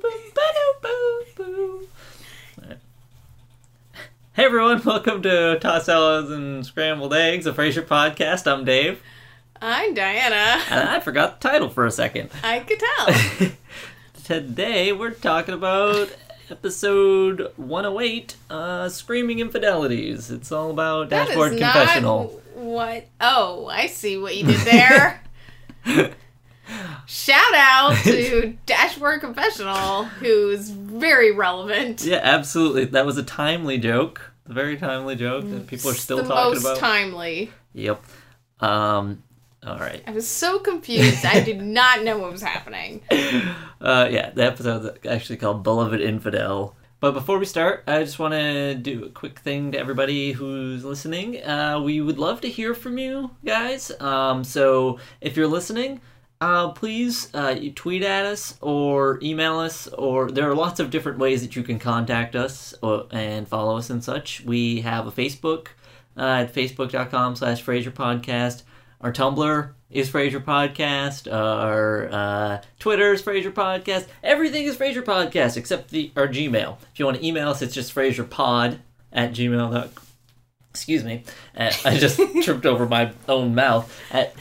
Hey everyone, welcome to Tossed Salads and Scrambled Eggs, a Frasier podcast. I'm Dave. I'm Diana. And I forgot the title for a second. I could tell. Today we're talking about episode 108, Screaming Infidelities. It's all about Dashboard Confessional. What? Oh, I see what you did there. Shout out to Dashboard Confessional, who's very relevant. Yeah, absolutely. That was a timely joke. A very timely joke that people are still talking about. The most timely. Yep. All right. I was so confused. I did not know what was happening. Yeah, the episode's actually called Beloved Infidel. But before we start, I just want to do a quick thing to everybody who's listening. We would love to hear from you guys. So if you're listening, please you tweet at us or email us, or there are lots of different ways that you can contact us and follow us and such. We have a Facebook at facebook.com/Frasier Podcast. Our Tumblr is Frasier Podcast. Our Twitter is Frasier Podcast. Everything is Frasier Podcast except our Gmail. If you want to email us, it's just FrasierPod@gmail.com. Excuse me. I just tripped over my own mouth. At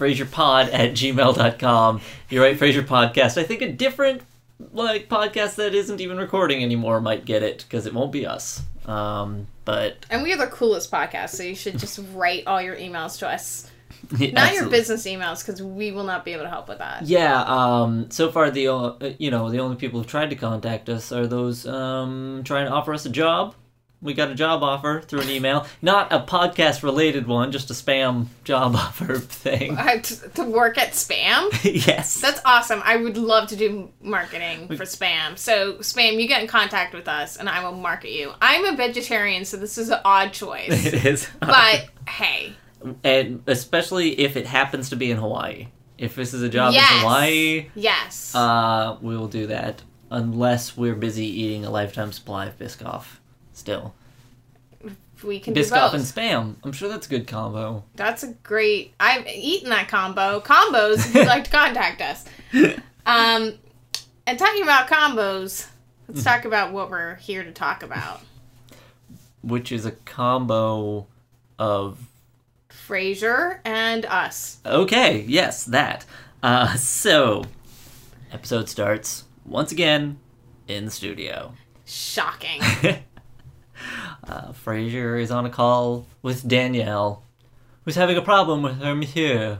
FrasierPod@gmail.com. You're right, Frasier Podcast. I think a different podcast that isn't even recording anymore might get it, because it won't be us. And we are the coolest podcast, so you should just write all your emails to us. Yeah, not absolutely. your business emails, because we will not be able to help with that. Yeah, so far the only people who've tried to contact us are those trying to offer us a job. We got a job offer through an email. Not a podcast-related one, just a spam job offer thing. To work at Spam? Yes. That's awesome. I would love to do marketing for Spam. So, Spam, you get in contact with us, and I will market you. I'm a vegetarian, so this is an odd choice. It is. But, hey. And especially if it happens to be in Hawaii. If this is a job Yes. in Hawaii, Yes. we will do that. Unless we're busy eating a lifetime supply of Biscoff. Still. We can do Biscoff both. and Spam. I'm sure that's a good combo. That's a great... I've eaten that combo. Combos, if you'd like to contact us. And talking about combos, let's talk about what we're here to talk about. Which is a combo of... Frasier and us. Okay, yes, that. So, episode starts, once again, in the studio. Shocking. Frasier is on a call with Danielle, who's having a problem with her monsieur.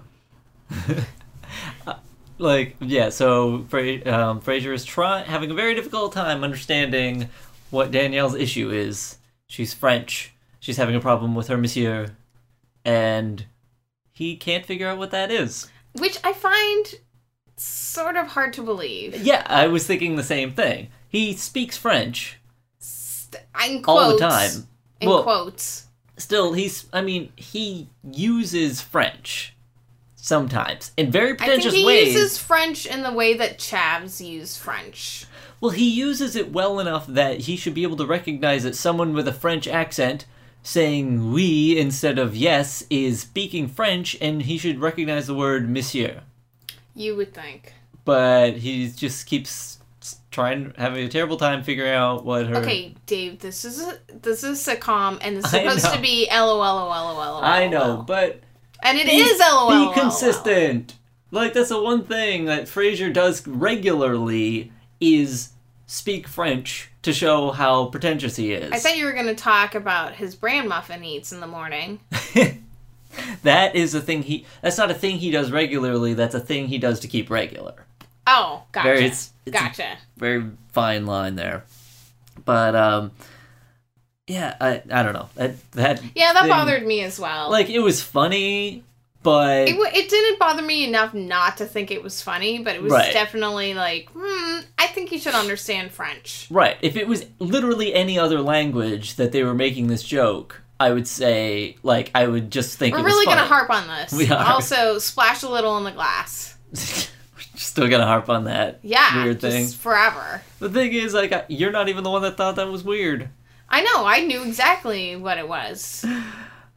So Frasier is having a very difficult time understanding what Danielle's issue is. She's French. She's having a problem with her monsieur. And he can't figure out what that is. Which I find sort of hard to believe. Yeah, I was thinking the same thing. He speaks French. In quotes, all the time. In quotes. Still, he uses French sometimes in very pretentious ways. I think he uses French in the way that Chavs use French. Well, he uses it well enough that he should be able to recognize that someone with a French accent saying oui instead of yes is speaking French, and he should recognize the word monsieur. You would think. But he just keeps having a terrible time figuring out what her... Okay, Dave, this is a sitcom, and it's supposed to be LOL. I know, but... And it is LOL. Be consistent! Like, that's the one thing that Frasier does regularly is speak French to show how pretentious he is. I thought you were going to talk about his bran muffin he eats in the morning. That is a thing that's not a thing he does regularly, that's a thing he does to keep regular. Oh, gotcha. It's gotcha. A very fine line there. But, yeah, I don't know. That thing, bothered me as well. Like, it was funny, but... It didn't bother me enough not to think it was funny, but it was definitely like, I think you should understand French. Right. If it was literally any other language that they were making this joke, I would say, like, I would just think We're it was really funny. going to harp on this. We are. Also, splash a little in the glass. Still going to harp on that weird thing. Just forever. The thing is, like, you're not even the one that thought that was weird. I know. I knew exactly what it was.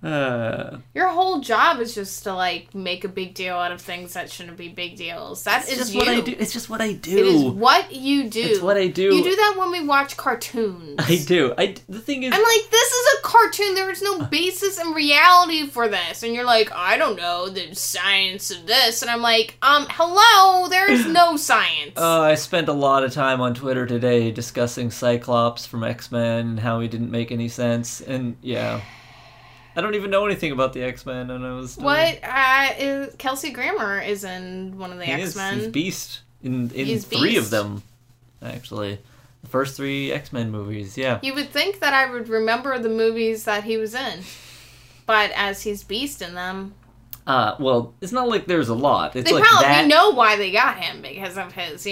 Your whole job is just to, like, make a big deal out of things that shouldn't be big deals. That is just you. what I do. It's just what I do. It is what you do. It's what I do. You do that when we watch cartoons. I do. The thing is... I'm like, this is a cartoon. There is no basis in reality for this. And you're like, I don't know the science of this. And I'm like, hello, there is no science. I spent a lot of time on Twitter today discussing Cyclops from X-Men and how he didn't make any sense. And, yeah... I don't even know anything about the X-Men, and I was still... What? Kelsey Grammer is in one of the X-Men. He's Beast in He's three Beast. of them, actually. The first 3 X-Men movies, yeah. You would think that I would remember the movies that he was in. But as he's Beast in them... Well, it's not like there's a lot. It's they like probably that... know why they got him, because of his,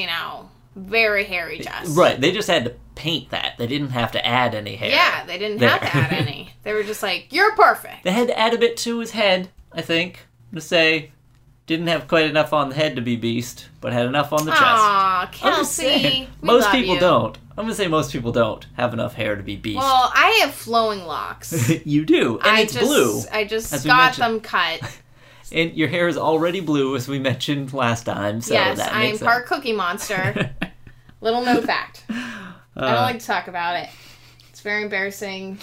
very hairy chest. Right, they just had to paint that. They didn't have to add any hair. Yeah, they didn't have to add any. They were just like, you're perfect. They had to add a bit to his head, I think, to say didn't have quite enough on the head to be Beast, but had enough on the chest. Aw, I'm just saying, Kelsey. most people you. don't. I'm gonna say most people don't have enough hair to be Beast. Well, I have flowing locks. You do, and it's blue. I just as we got mentioned. them cut. And your hair is already blue, as we mentioned last time, so Yes, that I'm makes part Cookie Monster. Little known fact. I don't like to talk about it. It's very embarrassing.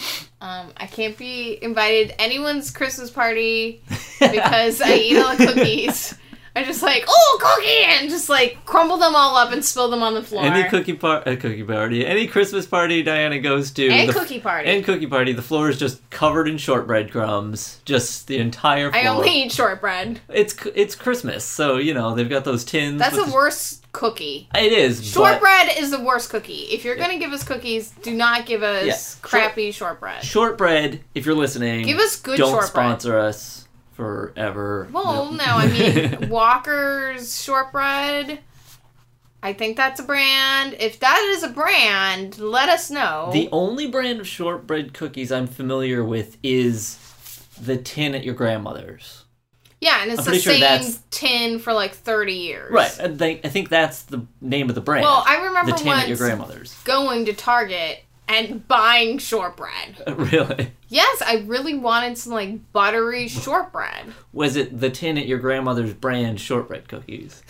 I can't be invited to anyone's Christmas party because I eat all the cookies. I'm just like, oh, cookie! And just like crumble them all up and spill them on the floor. Any cookie party, any Christmas party Diana goes to, And cookie party, the floor is just covered in shortbread crumbs. Just the entire floor. I only eat shortbread. It's Christmas, so they've got those tins. That's the worst cookie. It is. Shortbread is the worst cookie. If you're gonna give us cookies, do not give us crappy shortbread. Shortbread, if you're listening, give us good don't shortbread. Sponsor us forever. Well, no, I mean Walker's shortbread. I think that's a brand. If that is a brand, let us know. The only brand of shortbread cookies I'm familiar with is the tin at your grandmother's. Yeah, and it's the same tin for like 30 years. Right. I think that's the name of the brand. Well, I remember the tin once at your grandmother's. Going to Target and buying shortbread. Really? Yes, I really wanted some like buttery shortbread. Was it the tin at your grandmother's brand shortbread cookies?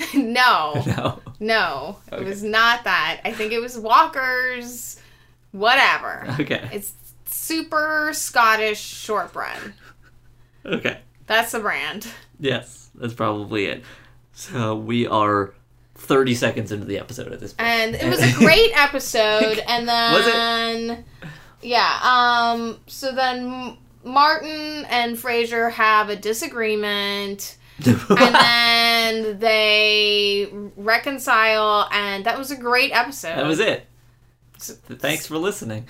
No. No. Okay. It was not that. I think it was Walker's whatever. Okay. It's super Scottish shortbread. Okay. That's the brand. Yes, that's probably it. So we are 30 seconds into the episode at this point. And it was a great episode. And then... Was it? Yeah. So then Martin and Frasier have a disagreement. And then they reconcile. And that was a great episode. That was it. Thanks for listening.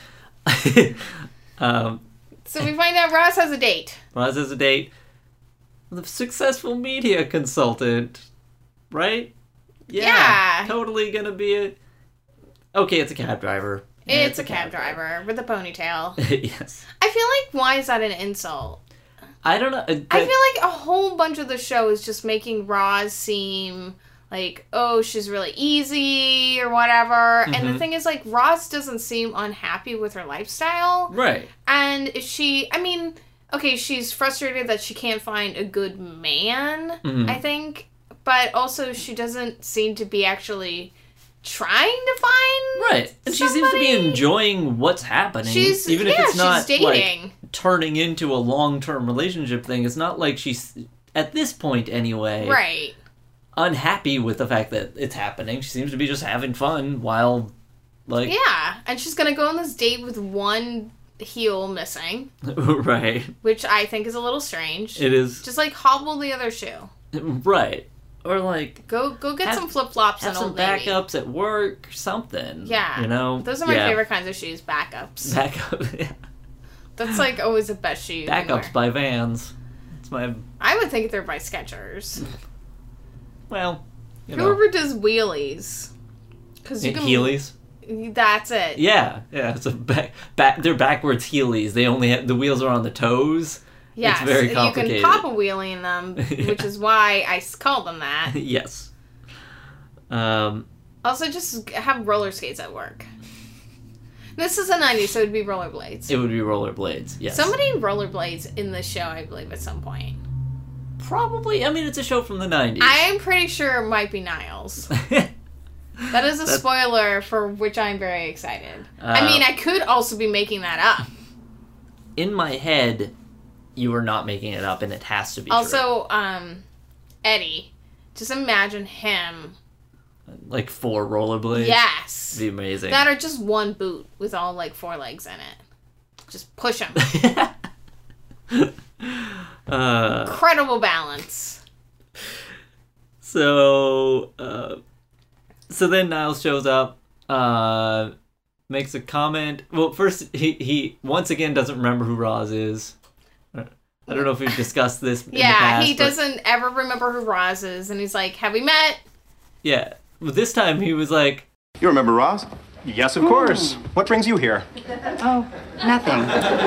So we find out Roz has a date. Roz has a date. The successful media consultant, right? Yeah. Totally gonna be a... Okay, it's a cab driver. Yeah, it's a cab driver with a ponytail. Yes. I feel like, why is that an insult? I don't know. I feel like a whole bunch of the show is just making Roz seem like, oh, she's really easy or whatever. Mm-hmm. And the thing is, like, Roz doesn't seem unhappy with her lifestyle. Right. And okay, she's frustrated that she can't find a good man, I think. But also, she doesn't seem to be actually trying to find right. And she seems to be enjoying what's happening. Even if it's not dating. Like turning into a long-term relationship thing. It's not like she's, at this point anyway, right, unhappy with the fact that it's happening. She seems to be just having fun while, like... Yeah, and she's gonna go on this date with one heel missing. Right. Which I think is a little strange. It is. Just, like, hobble the other shoe. Right. Or, like... Go get some flip-flops and Old Navy. Have some backups at work, something. Yeah. Those are my favorite kinds of shoes, backups. Yeah. That's, like, always the best shoe you Backups by Vans. It's my... I would think they're by Skechers. Well, Whoever does wheelies. Cause you can... Heelys? That's it. Yeah. It's a they're backwards Heelys. They only have... The wheels are on the toes. Yes, it's very complicated. You can pop a wheelie in them, which is why I call them that. Yes. Also, just have roller skates at work. This is the 90s, so it would be rollerblades. It would be rollerblades, yes. Somebody rollerblades in the show, I believe, at some point. Probably. I mean, it's a show from the 90s. I'm pretty sure it might be Niles. That is a spoiler for which I'm very excited. I mean, I could also be making that up. In my head, you are not making it up, and it has to be also, true. Eddie. Just imagine him. Like 4 rollerblades? Yes. It'd be amazing. That or just one boot with all, 4 legs in it. Just push him. Incredible balance. So then Niles shows up, makes a comment. Well, first, he once again doesn't remember who Roz is. I don't know if we've discussed this in the past. He doesn't ever remember who Roz is, and he's like, have we met? Yeah. But this time he was like... You remember Roz? Yes, of course. What brings you here? Oh, nothing.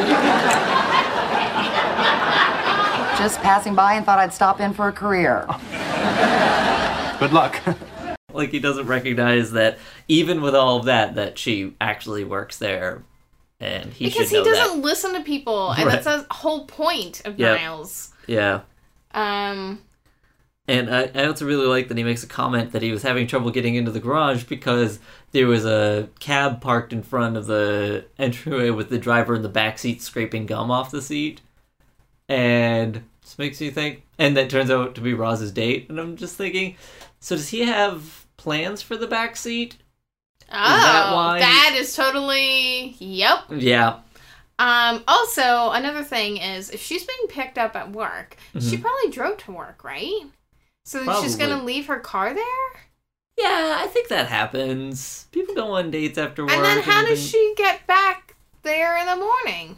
Just passing by and thought I'd stop in for a career. Good luck. Like, he doesn't recognize that, even with all of that she actually works there. And he because should know he doesn't that. Listen to people, and Right. that's the whole point of Niles. Yeah. And I also really like that he makes a comment that he was having trouble getting into the garage because there was a cab parked in front of the entryway with the driver in the back seat scraping gum off the seat. And this makes me think, and that turns out to be Roz's date. And I'm just thinking, so does he have plans for the back seat? That is totally... Yep. Yeah. Also, another thing is, if she's being picked up at work, she probably drove to work, right? So she's gonna leave her car there? Yeah, I think that happens. People go on dates after work. And then how does she get back there in the morning?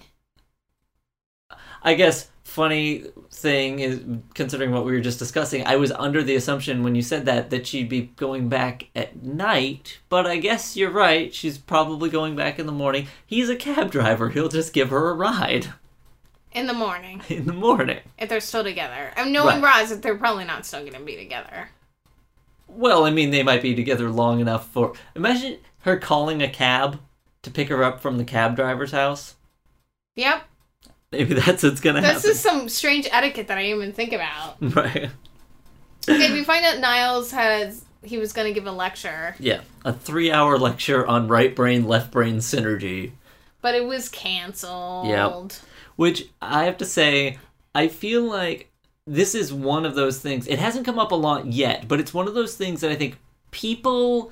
I guess funny thing is, considering what we were just discussing, I was under the assumption when you said that she'd be going back at night, but I guess you're right. She's probably going back in the morning. He's a cab driver. He'll just give her a ride. In the morning. In the morning. If they're still together. I'm knowing Roz, they're probably not still going to be together. Well, I mean, they might be together long enough for... Imagine her calling a cab to pick her up from the cab driver's house. Yep. Maybe that's what's going to happen. This is some strange etiquette that I didn't even think about. Right. Okay, we find out Niles he was going to give a lecture. Yeah, a 3-hour lecture on right brain, left brain synergy. But it was canceled. Yep. Which, I have to say, I feel like this is one of those things. It hasn't come up a lot yet, but it's one of those things that I think people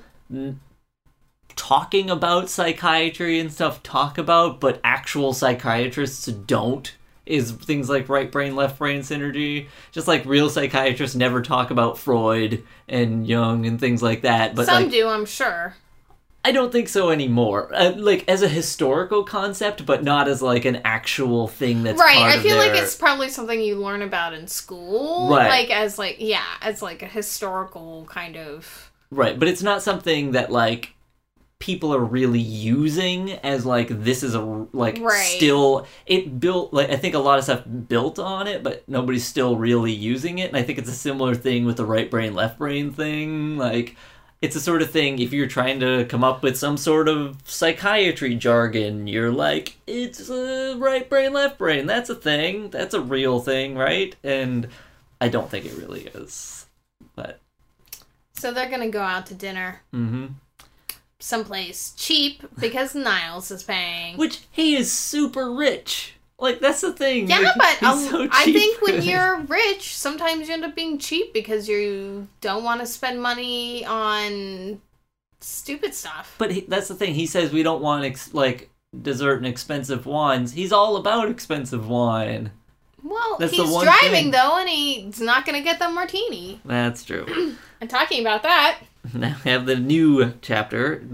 talking about psychiatry and stuff talk about, but actual psychiatrists don't, is things like right brain, left brain synergy. Just like real psychiatrists never talk about Freud and Jung and things like that. But some do, I'm sure. I don't think so anymore. Like, as a historical concept, but not as, like, an actual thing that's right, part I of feel their... like it's probably something you learn about in school. Right. Like, as a historical kind of... Right, but it's not something that, like, people are really using as, like, this is a, like, still... It built, like, I think a lot of stuff built on it, but nobody's still really using it, and I think it's a similar thing with the right brain, left brain thing, like... It's the sort of thing, if you're trying to come up with some sort of psychiatry jargon, you're like, it's right brain, left brain, that's a thing, that's a real thing, right? And I don't think it really is, but... So they're gonna go out to dinner. Mm-hmm. Someplace cheap, because Niles is paying. Which, he is super rich. Like, that's the thing. Yeah, like, but so I cheap. think when you're rich, sometimes you end up being cheap because you don't want to spend money on stupid stuff. But that's the thing. He says we don't want, dessert and expensive wines. He's all about expensive wine. Well, that's he's driving, though, and he's not going to get the martini. That's true. And talking about that... Now we have the new chapter.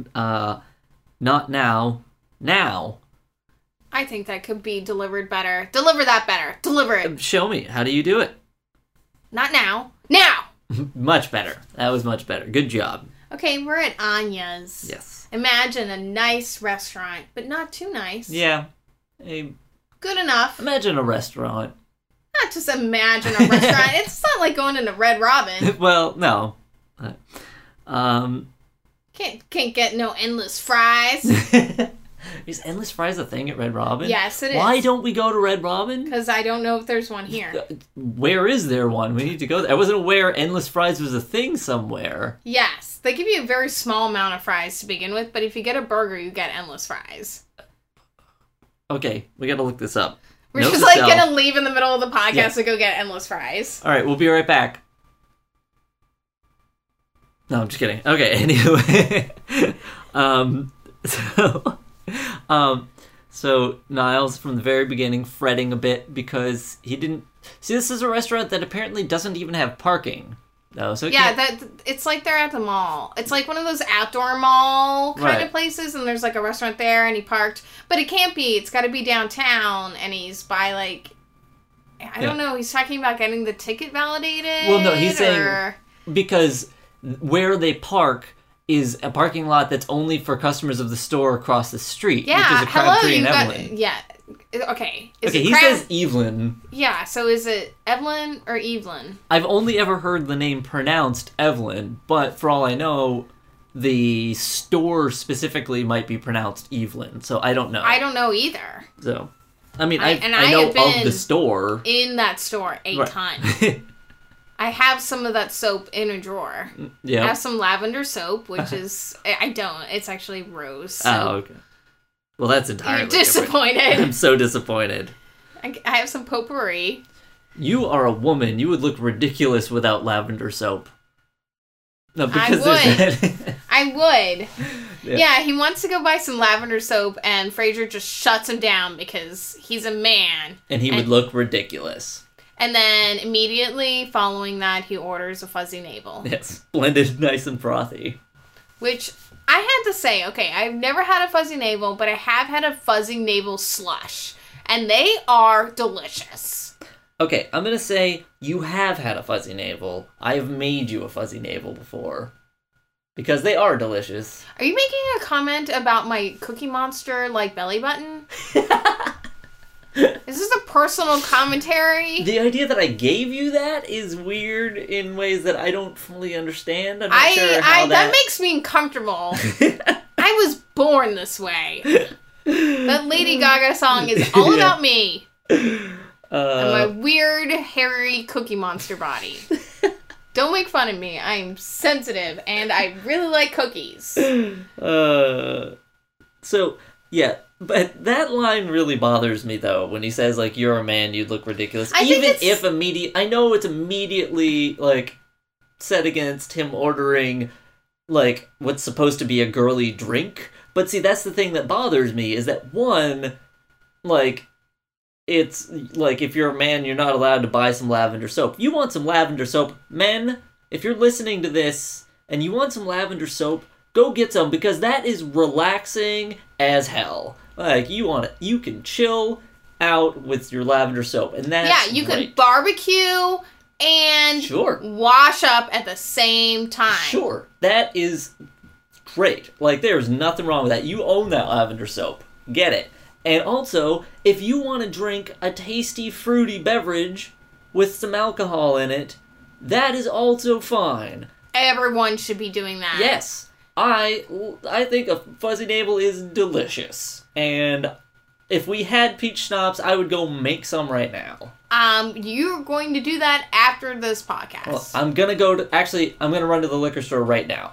Not now. Now. I think that could be delivered better. Deliver that better. Deliver it. Show me. How do you do it? Not now. Now! Much better. That was much better. Good job. Okay, we're at Anya's. Yes. Imagine a nice restaurant, but not too nice. Yeah. Good enough. Imagine a restaurant. Not just imagine a restaurant. It's not like going into Red Robin. Well, no. Can't get no endless fries. Is endless fries a thing at Red Robin? Yes, it is. Why don't we go to Red Robin? Because I don't know if there's one here. Where is there one? We need to go there. I wasn't aware endless fries was a thing somewhere. Yes, they give you a very small amount of fries to begin with, but if you get a burger, you get endless fries. Okay, we gotta look this up. We're Note just to like self. gonna leave in the middle of the podcast Yeah. to go get endless fries. All right, we'll be right back. No, I'm just kidding. Okay, anyway. So Niles, from the very beginning, fretting a bit because he didn't... See, this is a restaurant that apparently doesn't even have parking. No, so it Yeah, can't- it's like they're at the mall. It's like one of those outdoor mall kind Right. of places, and there's like a restaurant there, and he parked. But it can't be. It's got to be downtown, and he's by like... I don't know. He's talking about getting the ticket validated. Well, no, he's saying... or- Because where they park is a parking lot that's only for customers of the store across the street, Yeah, which is a hello, Crabtree you and got... Evelyn. Yeah. Okay. Is Okay, it he says Evelyn. Yeah, so is it Evelyn or Evelyn? I've only ever heard the name pronounced Evelyn, but for all I know, the store specifically might be pronounced Evelyn, so I don't know. I don't know either. So, I mean, I I know have been of the store. In that store a Right. ton. I have some of that soap in a drawer. I Yeah. have some lavender soap, which is... I don't. It's actually rose soap. Oh, okay. Well, that's entirely You're different. disappointed. I'm so disappointed. I have some potpourri. You are a woman. You would look ridiculous without lavender soap. No, I because there's would. that. I would. Yeah. Yeah, he wants to go buy some lavender soap, and Fraser just shuts him down because he's a man. And he would look ridiculous. And then immediately following that, he orders a fuzzy navel. Yes, blended nice and frothy. Which I had to say, okay, I've never had a fuzzy navel, but I have had a fuzzy navel slush. And they are delicious. Okay, I'm gonna say you have had a fuzzy navel. I have made you a fuzzy navel before. Because they are delicious. Are you making a comment about my Cookie Monster, like, belly button? Is this a personal commentary? The idea that I gave you that is weird in ways that I don't fully understand. I'm not sure how that makes me uncomfortable. I was born this way. That Lady Gaga song is all about me. And my weird, hairy Cookie Monster body. Don't make fun of me. I'm sensitive, and I really like cookies. So, yeah. But that line really bothers me, though, when he says, like, you're a man, you'd look ridiculous. I think I know it's immediately, like, set against him ordering, like, what's supposed to be a girly drink. But see, that's the thing that bothers me, is that, one, like, it's, like, if you're a man, you're not allowed to buy some lavender soap. You want some lavender soap. Men, if you're listening to this, and you want some lavender soap, go get some, because that is relaxing as hell. Like, you can chill out with your lavender soap, and that's you great. can barbecue and Sure. wash up at the same time. Sure, that is great. Like, there's nothing wrong with that. You own that lavender soap. Get it. And also, if you want to drink a tasty, fruity beverage with some alcohol in it, that is also fine. Everyone should be doing that. Yes. I think a fuzzy navel is delicious. And if we had peach schnapps, I would go make some right now. You're going to do that after this podcast. Well, I'm gonna run to the liquor store right now.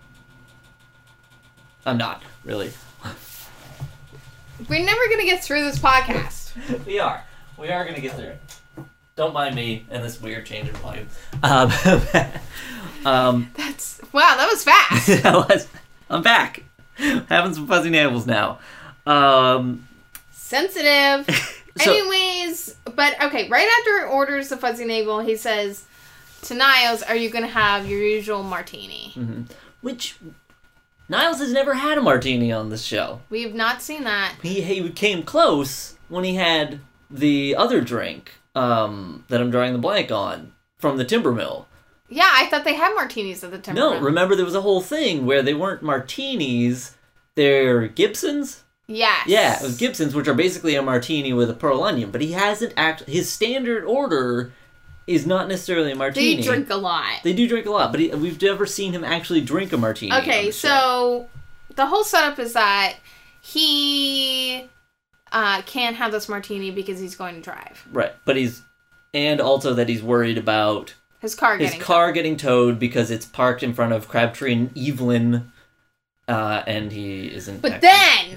I'm not, really. We're never going to get through this podcast. We are gonna get there. Don't mind me and this weird change in volume. That was fast. I'm back. Having some fuzzy navels now. Sensitive. So- Anyways, but okay, right after he orders the fuzzy navel, he says to Niles, are you going to have your usual martini? Mm-hmm. Which, Niles has never had a martini on this show. We have not seen that. He came close when he had the other drink that I'm drawing the blank on from the Timber Mill. Yeah, I thought they had martinis at the Timber No, Mill. remember there was a whole thing where they weren't martinis, they're Gibsons? Yes. Yeah, it was Gibsons, which are basically a martini with a pearl onion, but he hasn't his standard order is not necessarily a martini. They drink a lot. They do drink a lot, but we've never seen him actually drink a martini. Okay, so the whole setup is that he can't have this martini because he's going to drive. Right, but and also that he's worried about His car getting towed because it's parked in front of Crabtree and Evelyn, and he isn't. But then,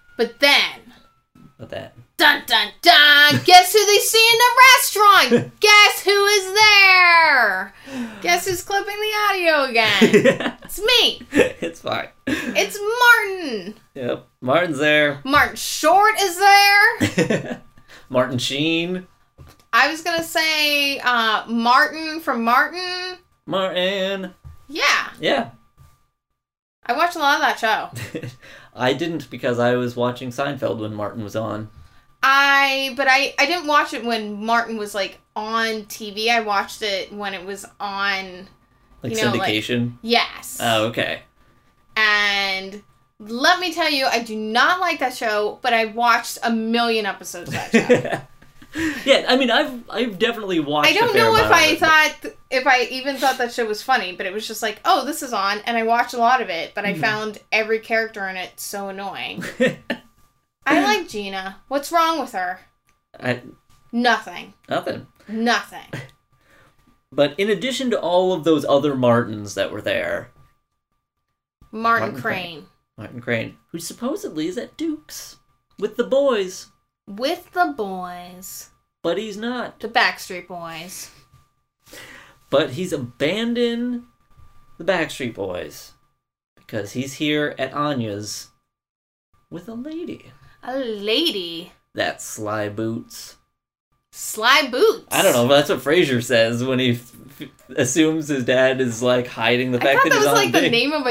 dun dun dun! Guess who they see in the restaurant? Guess who is there? Guess who's clipping the audio again? It's me. It's fine. It's Martin. Yep, Martin's there. Martin Short is there. Martin Sheen. I was gonna say Martin from Martin. Martin. Yeah. Yeah. I watched a lot of that show. I didn't because I was watching Seinfeld when Martin was on. But I didn't watch it when Martin was like on TV. I watched it when it was on syndication. Yes. Oh, okay. And let me tell you, I do not like that show, but I watched a million episodes of that show. Yeah, I mean, I've definitely watched. I don't know if I even thought that show was funny, but it was just like, oh, this is on, and I watched a lot of it, but I found every character in it so annoying. I like Gina. What's wrong with her? Nothing. Nothing. But in addition to all of those other Martins that were there, Martin Crane, who supposedly is at Duke's with the boys. With the boys. But he's not. The Backstreet Boys. But he's abandoned the Backstreet Boys because he's here at Anya's with a lady. A lady? That's Sly Boots. Sly Boots? I don't know, but that's what Frasier says when he assumes his dad is, like, hiding the fact that he's on a date. I thought that was, like, the name of a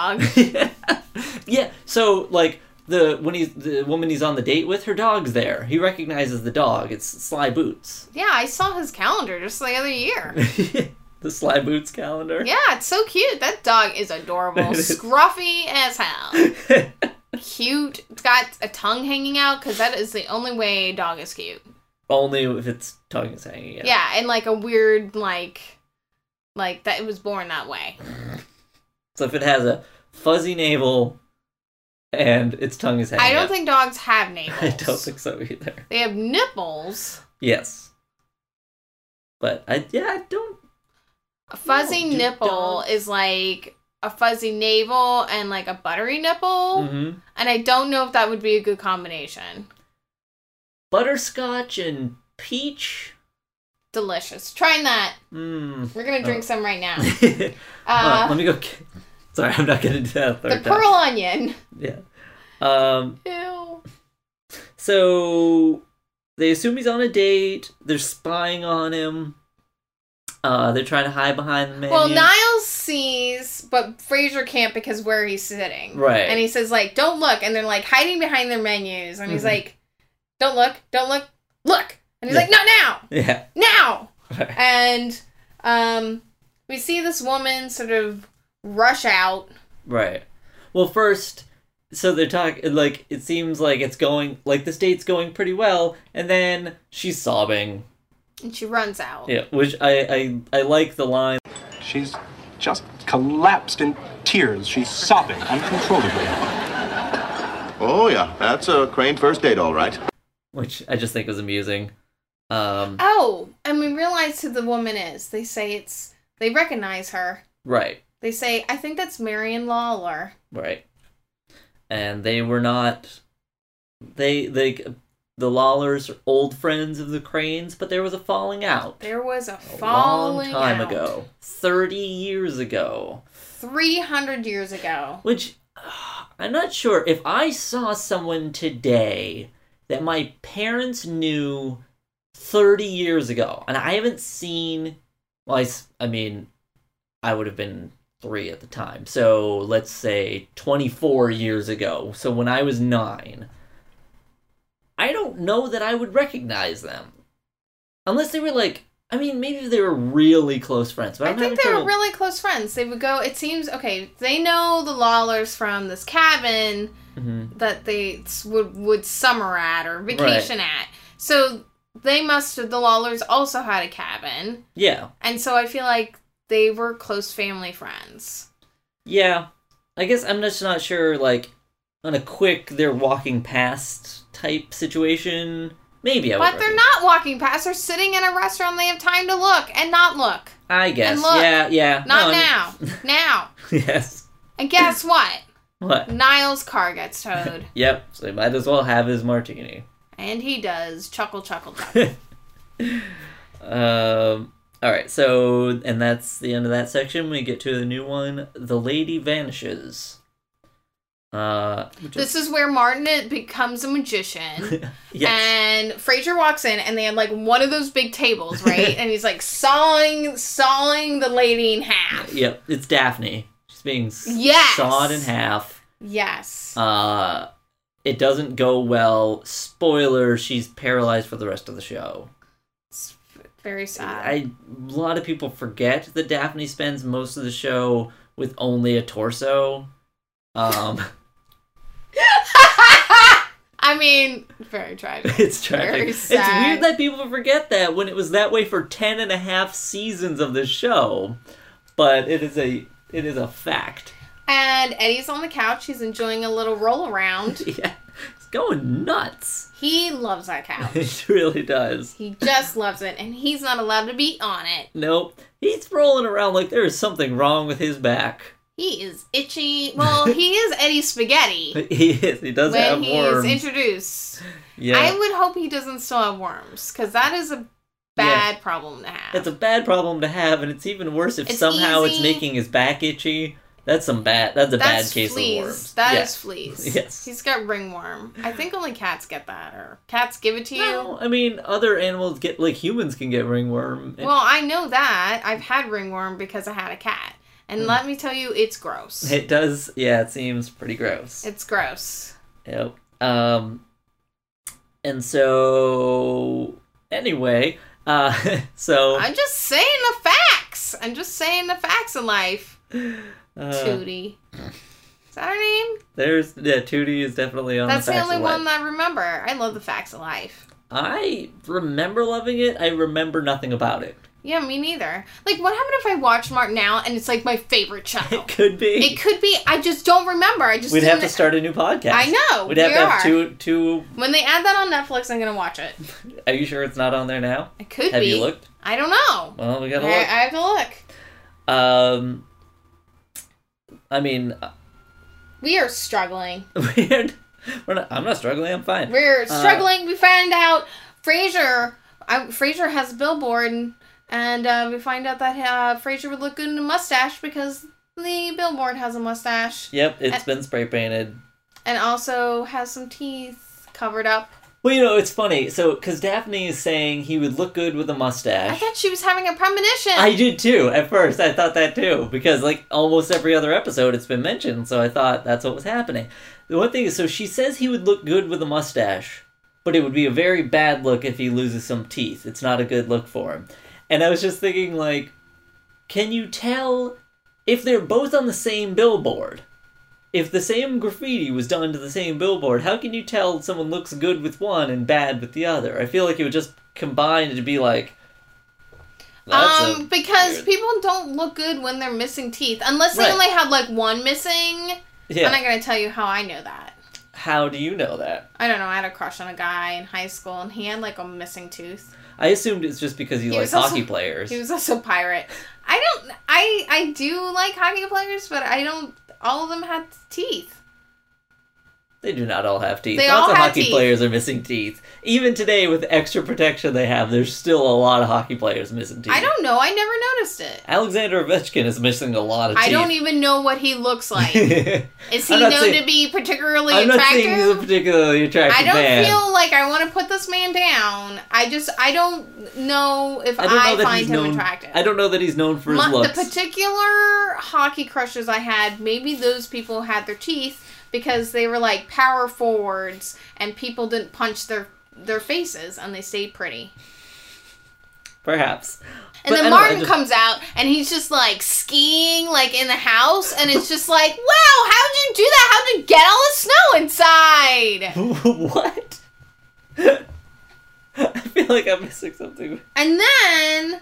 dog. Yeah, so, like, the woman he's on the date with, her dog's there. He recognizes the dog. It's Sly Boots. Yeah, I saw his calendar just the other year. The Sly Boots calendar. Yeah, it's so cute. That dog is adorable. Scruffy as hell. Cute. It's got a tongue hanging out, because that is the only way a dog is cute. Only if its tongue is hanging out. Yeah, and like a weird, like that it was born that way. So if it has a fuzzy navel and its tongue is hanging out. I don't think dogs have navels. I don't think so either. They have nipples. Yes. But I don't. A fuzzy nipple is like a fuzzy navel and like a buttery nipple. Mm-hmm. And I don't know if that would be a good combination. Butterscotch and peach? Delicious. Trying that. We're going to drink some right now. Let me go. Sorry, I'm not going to do that third time. The pearl onion. Yeah. Ew. So they assume he's on a date. They're spying on him. They're trying to hide behind the menu. Well, Niles sees, but Frasier can't because where he's sitting. Right. And he says, like, don't look. And they're, like, hiding behind their menus. And he's like, don't look. Look. And he's like, not now. Yeah. Now. Right. And we see this woman sort of rush out. Right. Well, first, so they're talking, like, it seems like it's going, like, this date's going pretty well. And then she's sobbing. And she runs out. Yeah, which I like the line. She's just collapsed in tears. She's sobbing uncontrollably. Oh, yeah. That's a Crane first date, all right. Which I just think was amusing. And we realize who the woman is. They say they recognize her. Right. They say, I think that's Marion Lawler. Right. And they were not... The Lawlers are old friends of the Cranes, but there was a falling out. There was a falling out. A long time ago. 30 years ago. 300 years ago. Which, I'm not sure. If I saw someone today that my parents knew 30 years ago, and I haven't seen... Well, I mean, I would have been 3 at the time. So, let's say 24 years ago. So, when I was 9... I don't know that I would recognize them. Unless they were like, I mean, maybe they were really close friends. But I think they were really close friends. They would go, it seems, okay, they know the Lawlers from this cabin that they would summer at or vacation at. So they the Lawlers also had a cabin. Yeah. And so I feel like they were close family friends. Yeah. I guess I'm just not sure, like, on a quick, they're walking past type situation, maybe I would. But they're not walking past. They're sitting in a restaurant. They have time to look and not look. I guess. And look. Yeah. Not now. Now. Yes. And guess what? What? Niall's car gets towed. Yep. So he might as well have his martini. And he does. Chuckle, chuckle, chuckle. Alright, so, and that's the end of that section. We get to the new one, The Lady Vanishes. This is where Martin becomes a magician. Yes. And Frasier walks in, and they had, like, one of those big tables, right? And he's, like, sawing the lady in half. Yep, it's Daphne. She's being Yes! sawed in half. Yes. It doesn't go well. Spoiler, she's paralyzed for the rest of the show. It's very sad. A lot of people forget that Daphne spends most of the show with only a torso. I mean, very tragic. It's tragic. Very It's sad. weird that people forget that when it was that way for 10.5 seasons of the show. But it is a fact. And Eddie's on the couch. He's enjoying a little roll around. Yeah. It's going nuts. He loves that couch. It really does. He just loves it, and he's not allowed to be on it. Nope. He's rolling around like there is something wrong with his back. He is itchy. Well, he is Eddie Spaghetti. He is. He does have when worms. he's introduced. Yeah. I would hope he doesn't still have worms, because that is a bad problem to have. It's a bad problem to have, and it's even worse if It's somehow it's easy. making his back itchy. That's a bad case fleas. of worms. That Yeah. is fleas. Yes. He's got ringworm. I think only cats get that, or cats give it to you. No, I mean, other animals get, like, humans can get ringworm. Well, I know that. I've had ringworm because I had a cat. And let me tell you, it's gross. It does, yeah, it seems pretty gross. It's gross. Yep. And so, anyway, so... I'm just saying the facts. I'm just saying the facts in life. Tootie. Is that her name? Tootie is definitely on That's the the facts only of life. one that I remember. I love the facts of life. I remember loving it. I remember nothing about it. Yeah, me neither. Like, what happened if I watch Martin now and it's like my favorite show? It could be. It could be. I just don't remember. We'd have to start a new podcast. I know. We'd have to have two. When they add that on Netflix, I'm gonna watch it. Are you sure it's not on there now? It could be. Have you looked? I don't know. Well, we gotta I look. have to look. I mean, We are struggling. weird. I'm not struggling. I'm fine. We're struggling. We find out Frasier has a billboard, and we find out that Frasier would look good in a mustache because the billboard has a mustache. Yep, it's been spray painted. And also has some teeth covered up. Well, you know, it's funny. So, because Daphne is saying he would look good with a mustache. I thought she was having a premonition. I did too. At first, I thought that too. Because, like, almost every other episode it's been mentioned. So I thought that's what was happening. The one thing is, so she says he would look good with a mustache. But it would be a very bad look if he loses some teeth. It's not a good look for him. And I was just thinking, like, can you tell if they're both on the same billboard? If the same graffiti was done to the same billboard, how can you tell someone looks good with one and bad with the other? I feel like it would just combine to be like... because weird... people don't look good when they're missing teeth. Unless they Right. only have, like, one missing. Yeah. I'm not going to tell you how I know that. How do you know that? I don't know. I had a crush on a guy in high school, and he had, like, a missing tooth. I assumed it's just because you He like was also- hockey players. He was also a pirate. I do like hockey players, but I don't... All of them had teeth. They do not all have teeth. They Lots all of have hockey teeth. players are missing teeth. Even today, with extra protection they have, there's still a lot of hockey players missing teeth. I don't know. I never noticed it. Alexander Ovechkin is missing a lot of teeth. I don't even know what he looks like. Is he I'm not known saying- to be particularly I'm not attractive? saying he's a particularly attractive I don't man. feel like I want to put this man down. I don't know if I don't know that find he's him known. attractive. I don't know that he's known for his The looks. particular hockey crushes I had, maybe those people had their teeth because they were like power forwards and people didn't punch their faces and they stayed pretty. Perhaps. And But then I don't know, Martin comes out and he's just like skiing like in the house and it's just like, wow, how'd you do that? How'd you get all the snow inside? What? I feel like I'm missing something. And then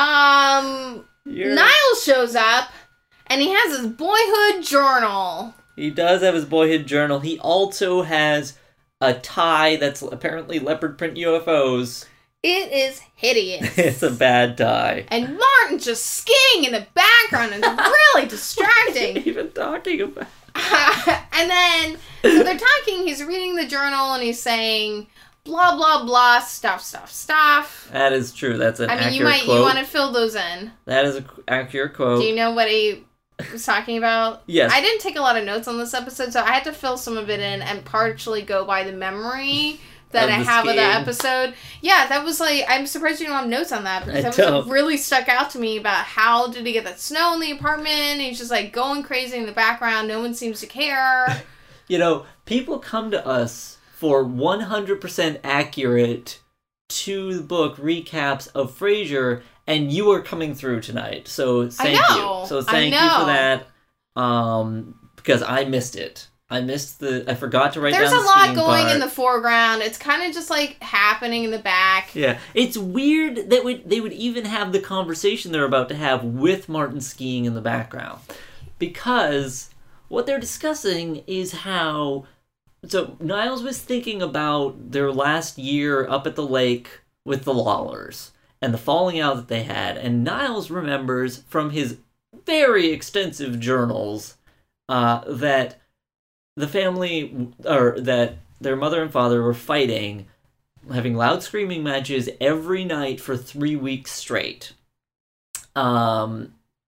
You're... Niall shows up and he has his boyhood journal. He does have his boyhood journal. He also has a tie that's apparently leopard print UFOs. It is hideous. It's a bad tie. And Martin's just skiing in the background and it's really distracting. Even talking about. And then, so they're talking, he's reading the journal and he's saying, blah, blah, blah, stuff. That is true. That's an accurate quote. You want to fill those in. That is an accurate quote. Do you know what he was talking about? Yes. I didn't take a lot of notes on this episode, so I had to fill some of it in and partially go by the memory that I have of the episode. Yeah, that was like, I'm surprised you don't have notes on that, because that was really stuck out to me about how did he get that snow in the apartment, and he's just like going crazy in the background, no one seems to care. You know, people come to us for 100% accurate to the book recaps of Frasier, and you are coming through tonight. So thank you. So thank you for that. Because I missed it. I forgot to write down the There's a lot skiing going part. in the foreground. It's kind of just like happening in the back. Yeah. It's weird that they would even have the conversation they're about to have with Martin skiing in the background. Because what they're discussing is how... So Niles was thinking about their last year up at the lake with the Lawlers and the falling out that they had. And Niles remembers from his very extensive journals that the family, or that their mother and father were fighting, having loud screaming matches every night for 3 weeks straight. And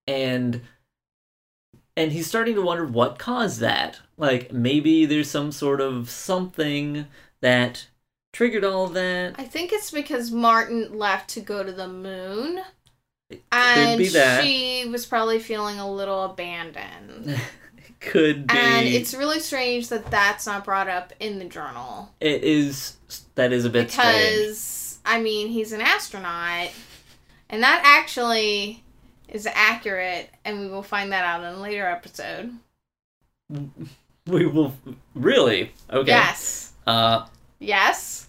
he's starting to wonder what caused that. Like, maybe there's some sort of something that triggered all of that. I think it's because Martin left to go to the moon. Could be that. She was probably feeling a little abandoned. Could be. And it's really strange that that's not brought up in the journal. It is. That is a bit strange. Because, I mean, he's an astronaut. And that actually is accurate. And we will find that out in a later episode. We will. Really? Okay. Yes. Yes?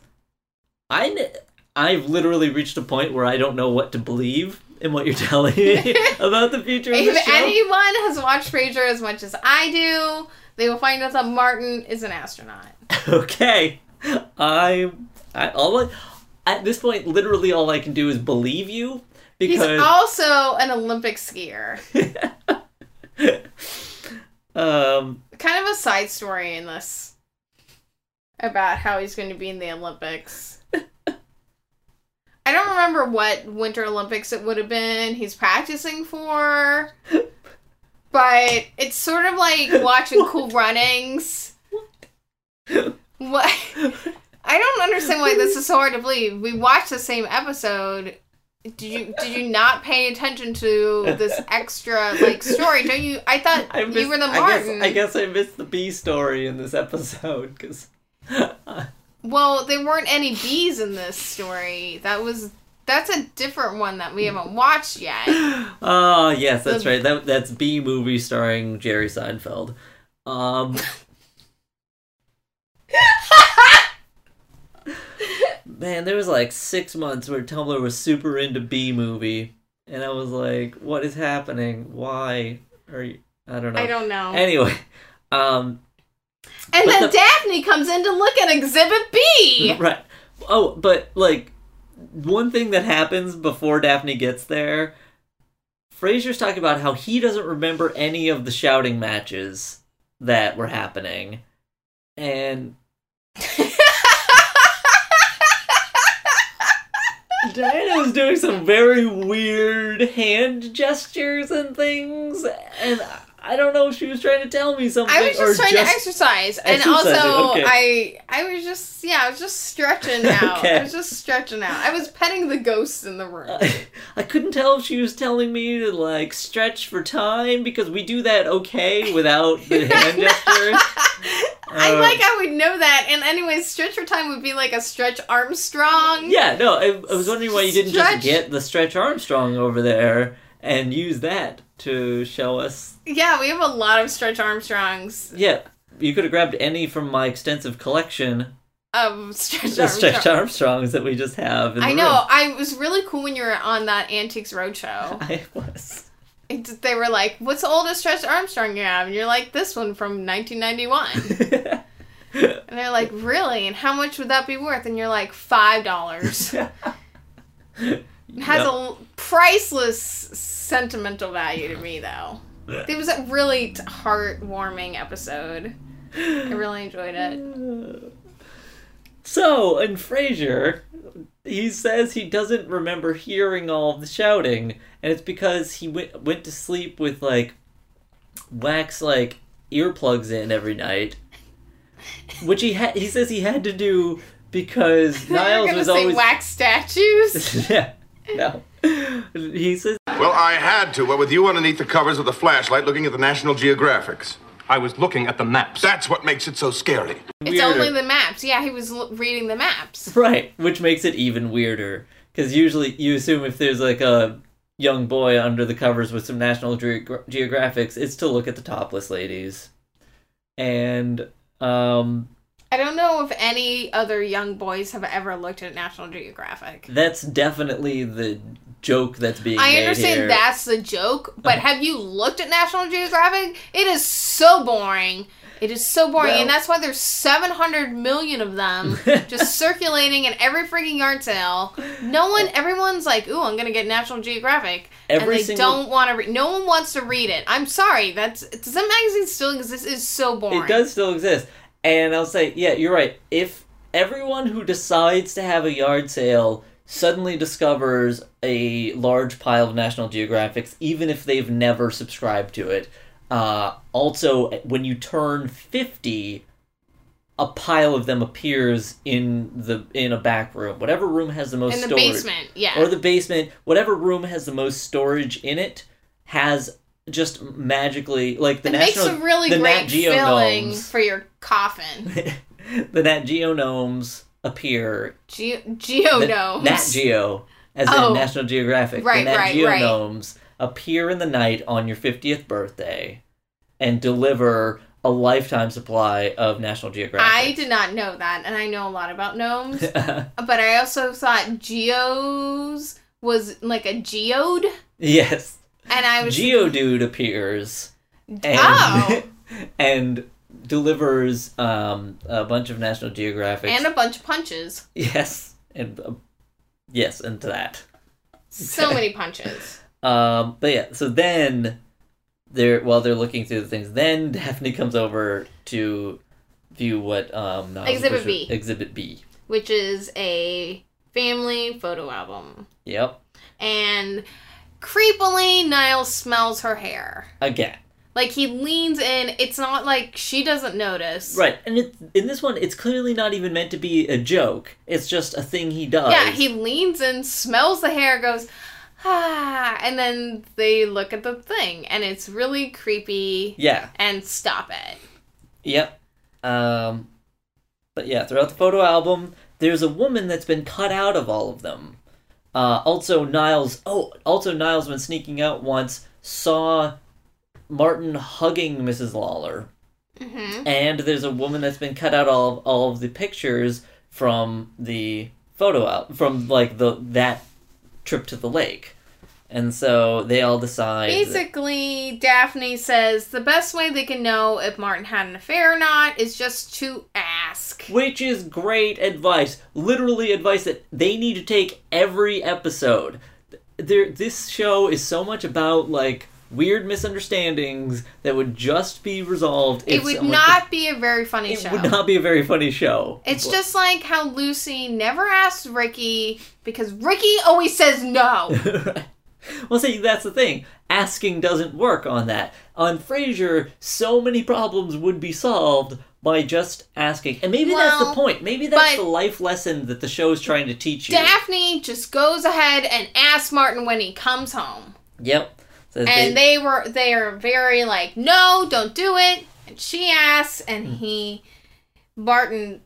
I've literally reached a point where I don't know what to believe in what you're telling me about the future of the If show. anyone has watched Frasier as much as I do, they will find out that Martin is an astronaut. Okay. At this point, literally all I can do is believe you, because... He's also an Olympic skier. Kind of a side story in this about how he's going to be in the Olympics. I don't remember what Winter Olympics it would have been he's practicing for, but it's sort of like watching Cool Runnings. What? I don't understand why this is so hard to believe. We watched the same episode. Did you not pay attention to this extra story? Don't you? I thought you were the Martin. I guess I missed the B story in this episode because. Well, there weren't any bees in this story. That's a different one that we haven't watched yet. Oh yes, that's right. That's B movie starring Jerry Seinfeld. Man, there was like 6 months where Tumblr was super into B movie, and I was like, "What is happening? Why are you?" I don't know. I don't know. Anyway, and then Daphne comes in to look at Exhibit B. Right. Oh, but one thing that happens before Daphne gets there, Frasier's talking about how he doesn't remember any of the shouting matches that were happening, and. Diana was doing some very weird hand gestures and things, and I don't know if she was trying to tell me something. I was just trying to exercise, and also okay. I was just stretching out. Okay. I was just stretching out. I was petting the ghosts in the room. I couldn't tell if she was telling me to stretch for time, because we do that without the hand gestures. I would know that, and anyways, stretch for time would be like a Stretch Armstrong. Yeah, no, I was wondering why you didn't just get the Stretch Armstrong over there and use that to show us. Yeah, we have a lot of Stretch Armstrongs. Yeah, you could have grabbed any from my extensive collection of Stretch Armstrongs that we just have in the I know. room. I was really cool when you were on that Antiques Roadshow. I was. they were like, what's the oldest Stretch Armstrong you have? And you're like, this one from 1991. And they're like, really? And how much would that be worth? And you're like, $5. It has a priceless sentimental value to me, though. It was a really heartwarming episode. I really enjoyed it. So, in Frasier, he says he doesn't remember hearing all of the shouting, and it's because he went to sleep with, like, wax, like, earplugs in every night, which he says he had to do because Niles was always... wax statues? Yeah, no. He says... Well, I had to. Well, with you underneath the covers with a flashlight looking at the National Geographics. I was looking at the maps. That's what makes it so scary. It's weirder. only the maps. Yeah, he was reading the maps. Right, which makes it even weirder. Because usually you assume if there's like a young boy under the covers with some National Geographics, it's to look at the topless ladies. And, I don't know if any other young boys have ever looked at National Geographic. that's definitely the joke that's being I made understand here. that's the joke, but have you looked at National Geographic? It is so boring. It is so boring, Well- and that's why there's 700 million of them just circulating in every freaking yard sale. Everyone's like, ooh, I'm gonna get National Geographic. Every and they single- don't want to read. No one wants to read it. I'm sorry. Does that magazine still exist? It's so boring. It does still exist. And I'll say, yeah, you're right. If everyone who decides to have a yard sale suddenly discovers a large pile of National Geographics, even if they've never subscribed to it, also, when you turn 50, a pile of them appears in a back room. Whatever room has the most in the storage. basement, yeah. Or the basement. Whatever room has the most storage in it has just magically, like the it National... makes a really the great Nat Geo filling gnomes. for your coffin. The Nat Geo gnomes appear. Geonomes. Nat Geo, as in National Geographic. Right, the Nat right, Geo right. gnomes appear in the night on your 50th birthday and deliver a lifetime supply of National Geographic. I did not know that, and I know a lot about gnomes. But I also thought Geos was like a geode. Yes. And I was Geodude appears and, Oh. and delivers a bunch of National Geographics. and a bunch of punches. Yes. And yes, and to that. So many punches. But yeah, so then while they're looking through the things, then Daphne comes over to view what Niles Exhibit Fisher- B. Exhibit B. Which is a family photo album. Yep. And creepily, Niles smells her hair. Again. Like, he leans in. It's not like she doesn't notice. Right, and in this one, it's clearly not even meant to be a joke. It's just a thing he does. Yeah, he leans in, smells the hair, goes, ah, and then they look at the thing, and it's really creepy. Yeah. And stop it. Yep. But yeah, throughout the photo album, there's a woman that's been cut out of all of them. Also Niles, when sneaking out once, saw Martin hugging Mrs. Lawler. Mm-hmm. And there's a woman that's been cut out of all of the pictures from the photo album, from like that trip to the lake. And so they all decide... Basically, Daphne says the best way they can know if Martin had an affair or not is just to ask. Which is great advice. Literally advice that they need to take every episode. This show is so much about, like, weird misunderstandings that would just be resolved if It would someone not be a very funny show. It would not be a very funny show. It's just like how Lucy never asks Ricky because Ricky always says no. Well, see, that's the thing. Asking doesn't work on that. On Frasier, so many problems would be solved by just asking. And maybe that's the point. Maybe that's the life lesson that the show's trying to teach you. Daphne just goes ahead and asks Martin when he comes home. Yep. And they are very like, no, don't do it. And she asks, and Martin,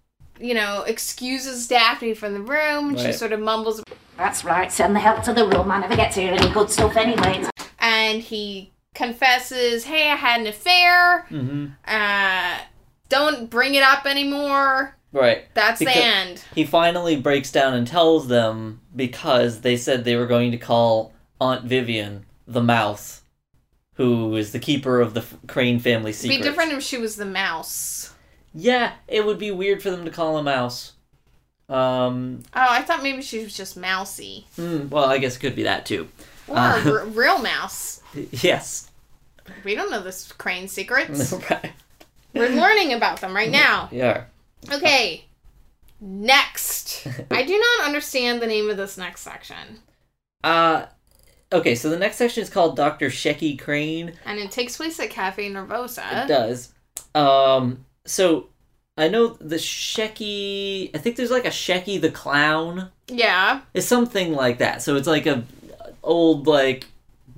excuses Daphne from the room, and she sort of mumbles. That's right, send the help to the room. I never get to hear any good stuff anyway. And he confesses, hey, I had an affair. Mm-hmm. Don't bring it up anymore. Right. That's the end. He finally breaks down and tells them because they said they were going to call Aunt Vivian the mouse, who is the keeper of the Crane family It'd secrets. be different if she was the mouse. Yeah, it would be weird for them to call a mouse. Oh, I thought maybe she was just mousy. Well, I guess it could be that too. Or a real mouse. Yes. We don't know this Crane secrets. Right. We're learning about them right now. Yeah. Okay. Next. I do not understand the name of this next section. Okay, so the next section is called Dr. Shecky Crane. And it takes place at Cafe Nervosa. It does. So I know the Shecky... I think there's like a Shecky the Clown. Yeah. It's something like that. So it's like a old, like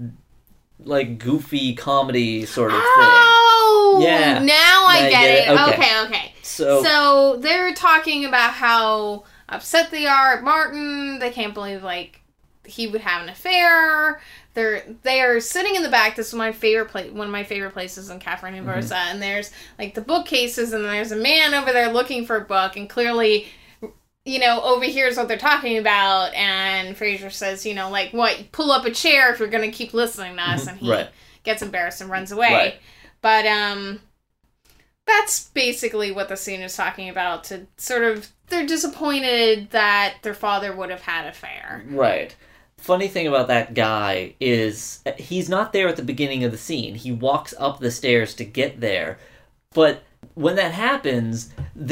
goofy comedy sort of thing. Oh! Yeah. Now I get it. Okay. Okay. So they're talking about how upset they are at Martin. They can't believe, like, he would have an affair. They are sitting in the back. This is my favorite one of my favorite places in Cafe Nervosa. And there's, like, the bookcases, and there's a man over there looking for a book, and clearly, you know, overhears what they're talking about, and Frasier says, you know, like, what, pull up a chair if you're going to keep listening to us, and he gets embarrassed and runs away. Right. But, that's basically what the scene is talking about, to sort of, they're disappointed that their father would have had an affair. Right. Funny thing about that guy is he's not there at the beginning of the scene. He walks up the stairs to get there. But when that happens,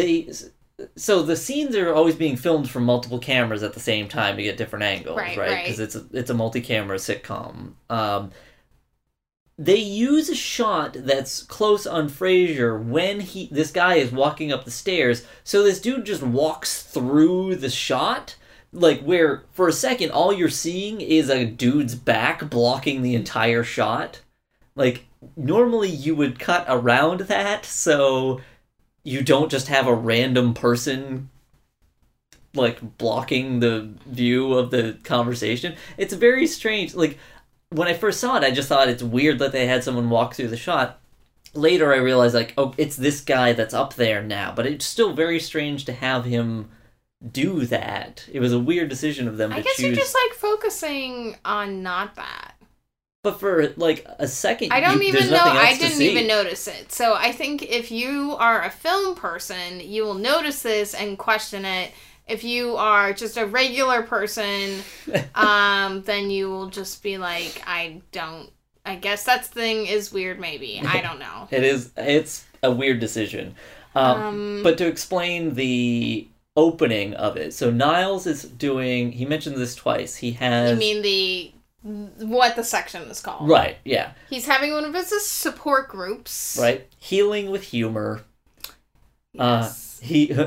so the scenes are always being filmed from multiple cameras at the same time to get different angles, right? Because it's a multi-camera sitcom. They use a shot that's close on Frasier when this guy is walking up the stairs. So this dude just walks through the shot, like where for a second all you're seeing is a dude's back blocking the entire shot. Like normally you would cut around that so you don't just have a random person like blocking the view of the conversation. It's very strange. Like when I first saw it, I just thought it's weird that they had someone walk through the shot. Later, I realized, like, oh, it's this guy that's up there now. But it's still very strange to have him do that. It was a weird decision of them to choose. I guess you're just, like, focusing on not that. But for, like, a second, I don't even there's know. nothing else I to didn't see. even notice it. So I think if you are a film person, you will notice this and question it. If you are just a regular person, then you will just be like, I guess that thing is weird, maybe. I don't know. It's a weird decision. But to explain the opening of it, so Niles is doing, he mentioned this twice, he has... You mean what the section is called. Right, yeah. He's having one of his support groups. Right. Healing with humor. Yes.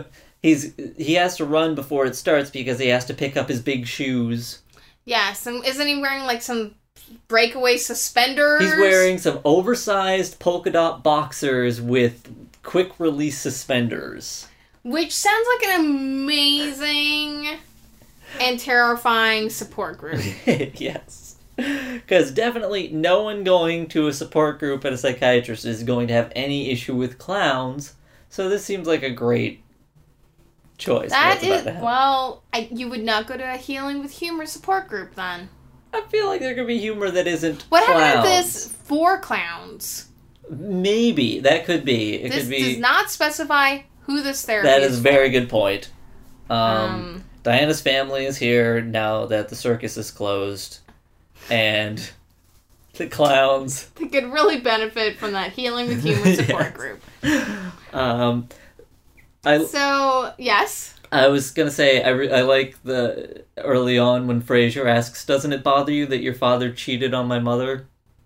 He has to run before it starts because he has to pick up his big shoes. Yes, and isn't he wearing like some breakaway suspenders? He's wearing some oversized polka dot boxers with quick release suspenders. Which sounds like an amazing and terrifying support group. Yes. Because definitely no one going to a support group at a psychiatrist is going to have any issue with clowns. So this seems like a great choice. That is, well, you would not go to a Healing with Humor support group then. I feel like there could be humor that isn't What clowns. happened to this for clowns? Maybe. That could be. It This could be. does not specify who this therapy That is is a for. very good point. Diana's family is here now that the circus is closed. And the clowns. They could really benefit from that Healing with Humor support group. So, yes. I was gonna say, I like the early on when Frasier asks, "Doesn't it bother you that your father cheated on my mother?"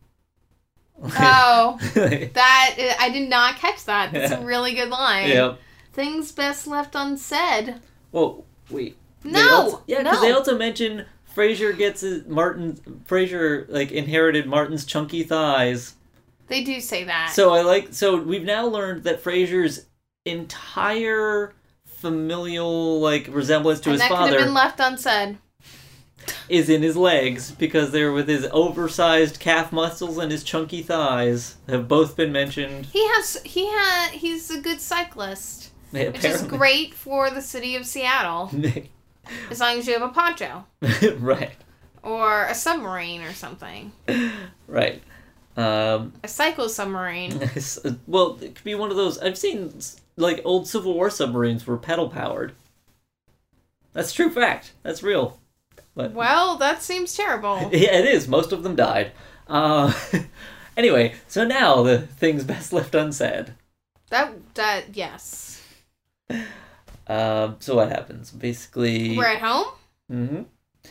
Oh, that, I did not catch that. That's a really good line. Yep. Things best left unsaid. Well, wait. No! Because they also mention Frasier Frasier, like, inherited Martin's chunky thighs. They do say that. So we've now learned that Frasier's entire familial, like, resemblance to his that father could have been left unsaid. is in his legs, because they're with his oversized calf muscles and his chunky thighs have both been mentioned. He's a good cyclist. Which is great for the city of Seattle. As long as you have a poncho. Right. Or a submarine or something. Right. A cycle submarine. Well, it could be one of those. I've seen like old Civil War submarines were pedal powered. That's true fact. That's real. But Well, that seems terrible. yeah, it is. Most of them died. Anyway, so now the things best left unsaid. Yes. So what happens? Basically, We're at home? Mm-hmm.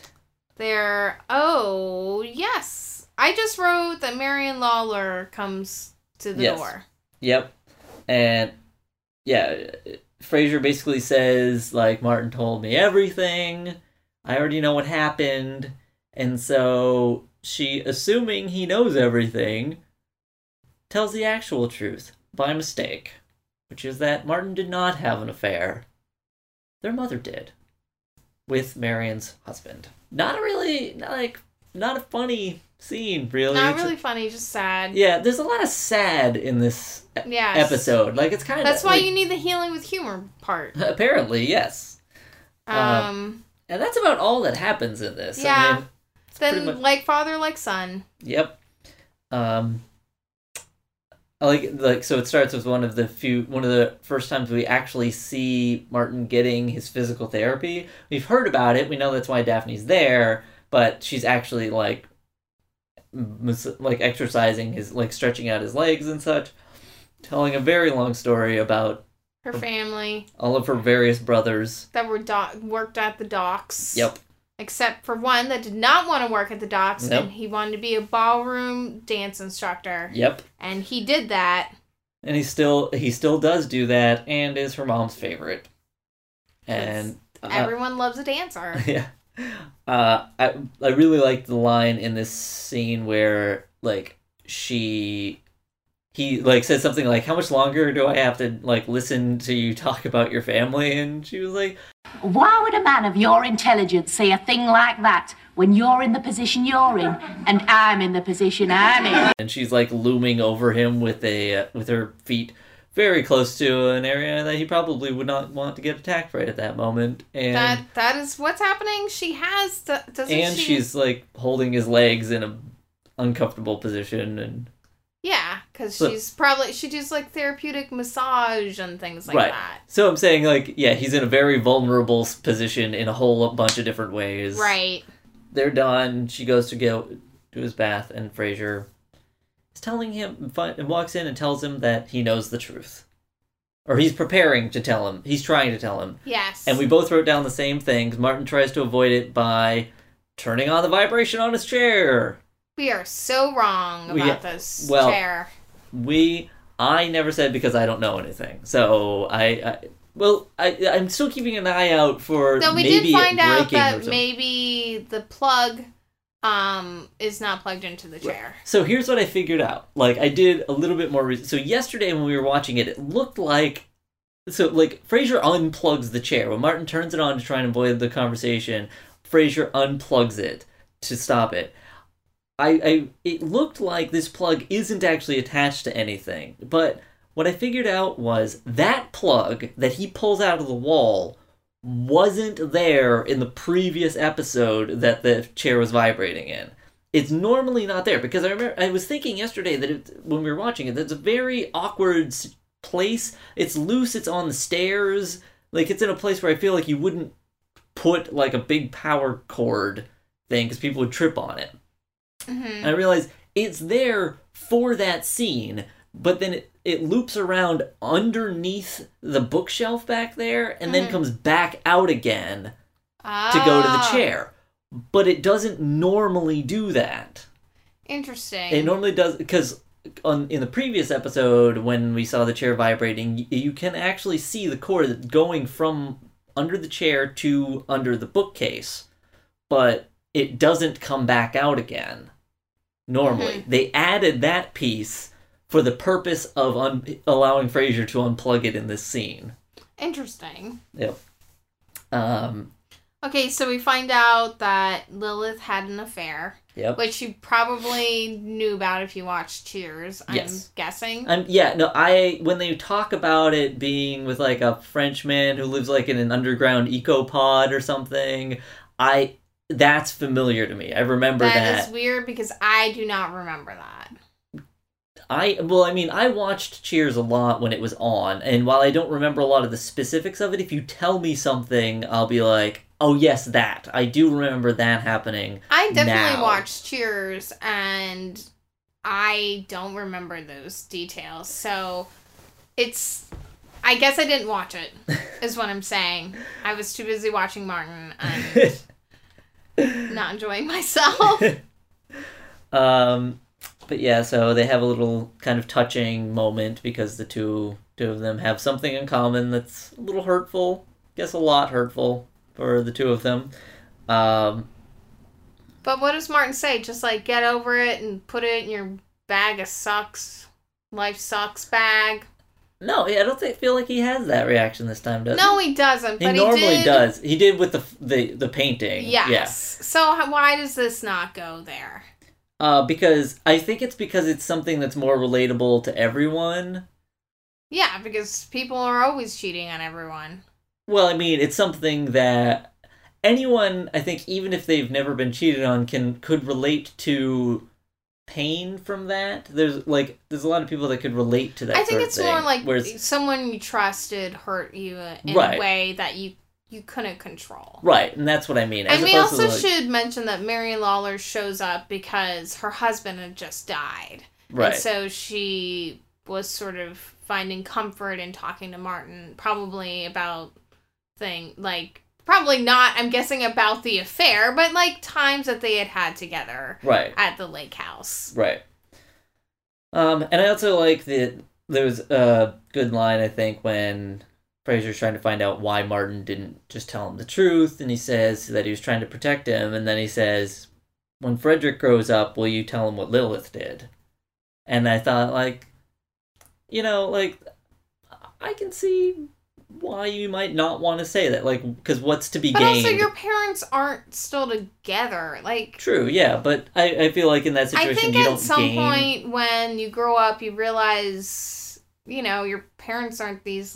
Oh, yes. I just wrote that Marion Lawler comes to the door. Yep. And yeah, Frasier basically says, like, Martin told me everything. I already know what happened. And so she, assuming he knows everything, tells the actual truth by mistake, which is that Martin did not have an affair. Their mother did. With Marion's husband. Not a funny scene, really. Not really funny, just sad. Yeah, there's a lot of sad in this episode. Like, it's kind of... That's why you need the healing with humor part. Apparently, yes. And that's about all that happens in this. Yeah. I mean, then, much... like father, like son. Yep. So it starts with one of the first times we actually see Martin getting his physical therapy. We've heard about it. We know that's why Daphne's there, but she's actually like exercising his, like, stretching out his legs and such, telling a very long story about her family, all of her various brothers that were worked at the docks. Yep. Except for one that did not want to work at the docks, Nope. and he wanted to be a ballroom dance instructor. Yep. And he did that. And he still does do that, and is her mom's favorite. And everyone loves a dancer. Yeah. I really liked the line in this scene where, like, he like says something like, "How much longer do I have to, like, listen to you talk about your family?" And she was like, Why would a man of your intelligence say a thing like that when you're in the position you're in and I'm in the position I'm in? and she's like looming over him with her feet very close to an area that he probably would not want to get attacked right at that moment. And that is what's happening. She has she's like holding his legs in a uncomfortable position, and yeah, because she does like therapeutic massage and things like that. So I'm saying, like, yeah, he's in a very vulnerable position in a whole bunch of different ways. Right. They're done. She goes to go to his bath, and Frasier is telling him, and walks in and tells him that he knows the truth. Or he's preparing to tell him. He's trying to tell him. Yes. And we both wrote down the same things. Martin tries to avoid it by turning on the vibration on his chair. We are so wrong about this chair. I never said because I don't know anything. So I'm still keeping an eye out for we maybe did find out that or maybe the plug is not plugged into the chair. So here's what I figured out. Like, I did a little bit more so yesterday when we were watching it, it looked like Frasier unplugs the chair. When Martin turns it on to try and avoid the conversation, Frasier unplugs it to stop it. It looked like this plug isn't actually attached to anything, but what I figured out was that plug that he pulls out of the wall wasn't there in the previous episode that the chair was vibrating in. It's normally not there, because I was thinking yesterday that when we were watching it, that's a very awkward place. It's loose, it's on the stairs, like, it's in a place where I feel like you wouldn't put, like, a big power cord thing, because people would trip on it. Mm-hmm. And I realized it's there for that scene, but then it loops around underneath the bookshelf back there, and then comes back out again to go to the chair. But it doesn't normally do that. Interesting. It normally does, because in the previous episode, when we saw the chair vibrating, you can actually see the cord going from under the chair to under the bookcase, but it doesn't come back out again. Normally. They added that piece for the purpose of allowing Frasier to unplug it in this scene. Interesting. Yep. Okay, so we find out that Lilith had an affair. Yep. Which you probably knew about if you watched Cheers, I'm guessing. When they talk about it being with, like, a Frenchman who lives, like, in an underground eco-pod or something, that's familiar to me. I remember that. That is weird because I do not remember that. I watched Cheers a lot when it was on, and while I don't remember a lot of the specifics of it, if you tell me something, I'll be like, oh yes, that. I do remember that happening. I definitely now. watched Cheers, and I don't remember those details. So I guess I didn't watch it, is what I'm saying. I was too busy watching Martin and not enjoying myself. But yeah, so they have a little kind of touching moment because the two of them have something in common that's a little hurtful. I guess a lot hurtful for the two of them. But what does Martin say? Just like, get over it and put it in your bag of sucks. Life sucks bag. No, I don't feel like he has that reaction this time, does he? No, he doesn't. But he normally does. He did with the painting. Yes. Yeah. So why does this not go there? Because I think it's because it's something that's more relatable to everyone. Yeah, because people are always cheating on everyone. Well, I mean, it's something that anyone, I think, even if they've never been cheated on, could relate to pain from that. There's a lot of people that could relate to that. I think sort it's of thing, more like whereas, someone you trusted hurt you in Right. a way that you couldn't control. right, and that's what I mean. And we also should mention that Mary Lawler shows up because her husband had just died. Right. And so she was sort of finding comfort in talking to Martin, probably about probably not, I'm guessing, about the affair, but like times that they had together right. at the lake house. Right. And I also like that there's a good line, I think, when Fraser's trying to find out why Martin didn't just tell him the truth, and he says that he was trying to protect him, and then he says, when Frederick grows up, will you tell him what Lilith did? And I thought, I can see why you might not want to say that, because what's to be but gained? But also, your parents aren't still together, True, yeah, but I feel like in that situation, you don't gain... I think at some point when you grow up, you realize, your parents aren't these,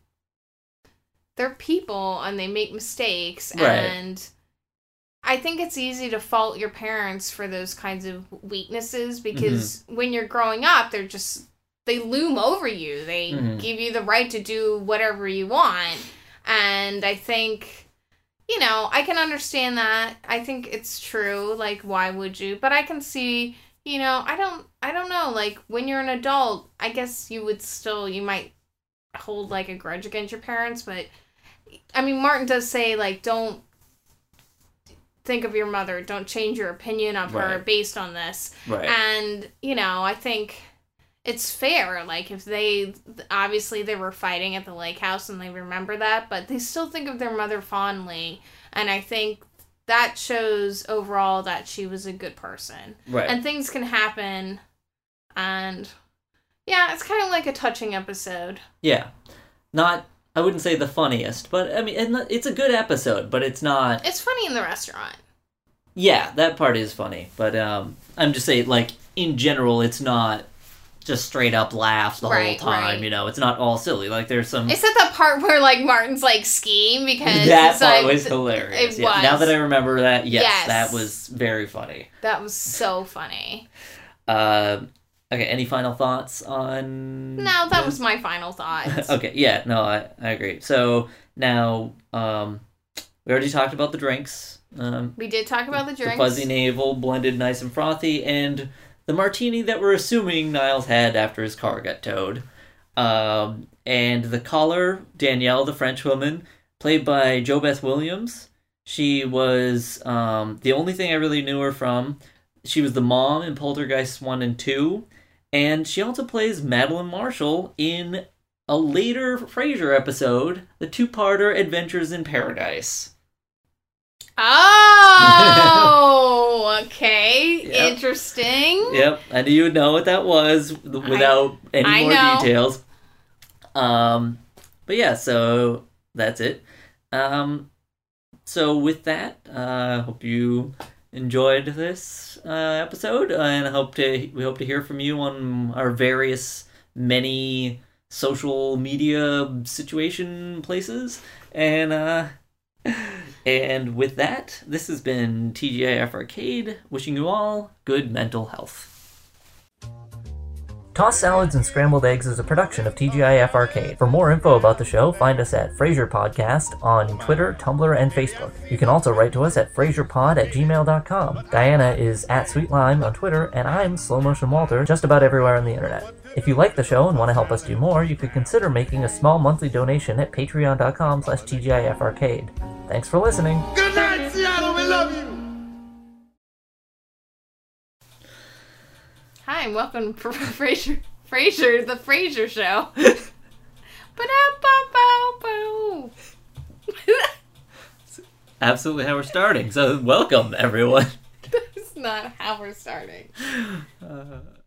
they're people, and they make mistakes, right. And I think it's easy to fault your parents for those kinds of weaknesses, because when you're growing up, they loom over you. They give you the right to do whatever you want. And I think, I can understand that. I think it's true. Why would you? But I can see, I don't know. When you're an adult, I guess you might hold, a grudge against your parents. But, I mean, Martin does say, don't think of your mother. Don't change your opinion of her based on this. Right. And, I think it's fair. If obviously they were fighting at the lake house and they remember that, but they still think of their mother fondly. And I think that shows overall that she was a good person. Right. And things can happen. And yeah, it's kind of like a touching episode. Yeah. I wouldn't say the funniest, but I mean, it's a good episode, but it's not... It's funny in the restaurant. Yeah, that part is funny, but I'm just saying, in general, it's not just straight up laughs the whole time, it's not all silly, there's some... Except that part where, Martin's, skiing, because... That part was hilarious. It was. Now that I remember that, yes, that was very funny. That was so funny. Okay, any final thoughts on... No, that was my final thoughts. Okay, yeah, no, I agree. So, now, we already talked about the drinks. We did talk about the drinks. The fuzzy navel, blended nice and frothy, and the martini that we're assuming Niles had after his car got towed. And the caller, Danielle, the French woman, played by JoBeth Williams. She was the only thing I really knew her from. She was the mom in Poltergeist 1 and 2. And she also plays Madeline Marshall in a later Frasier episode, the two-parter Adventures in Paradise. Oh, okay. Yep. Interesting. Yep, I knew you would know what that was without any more details. But yeah, so that's it. So with that, hope you enjoyed this episode, and we hope to hear from you on our various many social media situation places. And And with that, this has been TGIF Arcade, wishing you all good mental health. Tossed Salads and Scrambled Eggs is a production of TGIF Arcade. For more info about the show, find us at Frasier Podcast on Twitter, Tumblr, and Facebook. You can also write to us at FrasierPod@gmail.com. Diana is at Sweet Lime on Twitter, and I'm Slow Motion Walter, just about everywhere on the internet. If you like the show and want to help us do more, you could consider making a small monthly donation at patreon.com/TGIF Arcade. Thanks for listening. Good night, Seattle. We love you. Hi, and welcome to Frasier, the Frasier Show. Ba-da-ba-bow-bow. Absolutely how we're starting, so welcome, everyone. That's not how we're starting.